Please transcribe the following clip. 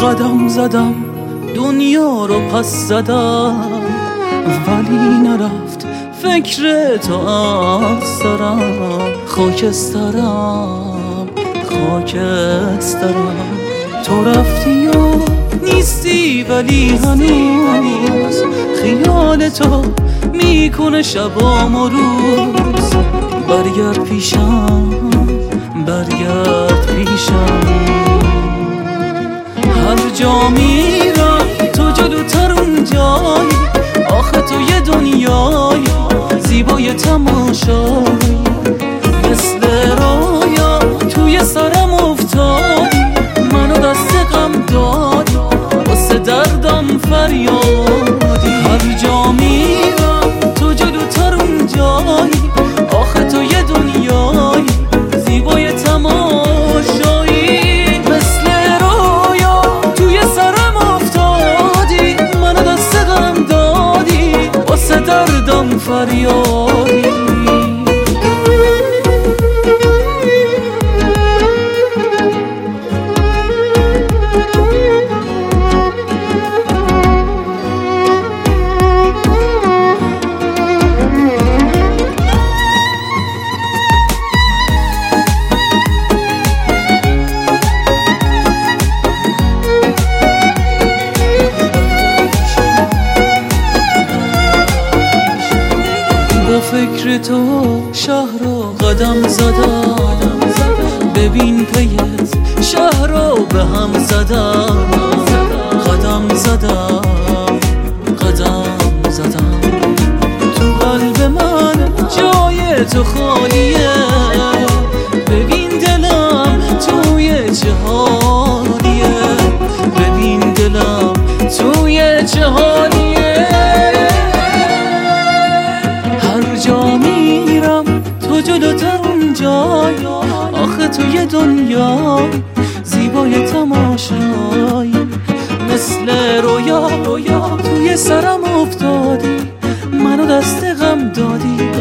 قدم زدم دنیا رو پس زدم، ولی نرفت فکر تو از سرم. خاکسترم خاکسترم، تو رفتی و نیستی ولی هنوز خیال تو میکنه شبام و روز. برگرد پیشم برگرد پیشم، هر جا میرم تو جلوتر اونجایی. آخه تو یه دنیایی زیبای تماشایی، مثل رویا توی سرم افتادی. منو دست غم دادی واسه دردم فریادی. هر جا میرم تو جلوتر اونجایی. آخه تو یه دنیایی زیبای تماشایی، مثل رویا توی سرم افتادی. منو دست غم دادی واسه دردم فریادی. با فکر تو شهر رو قدم زدم، ببین پیت شهر رو به هم زدم. قدم زدم قدم زدم، تو قلب من جای تو خالیه. ببین دلم توی چه حالیه، ببین دلم توی چه حالیه. هر جا میرم تو جلوتر اونجایی. آخه تو یه دنیا زیبای تماشایی، مثل رویا توی سرم افتادی. منو دست غم دادی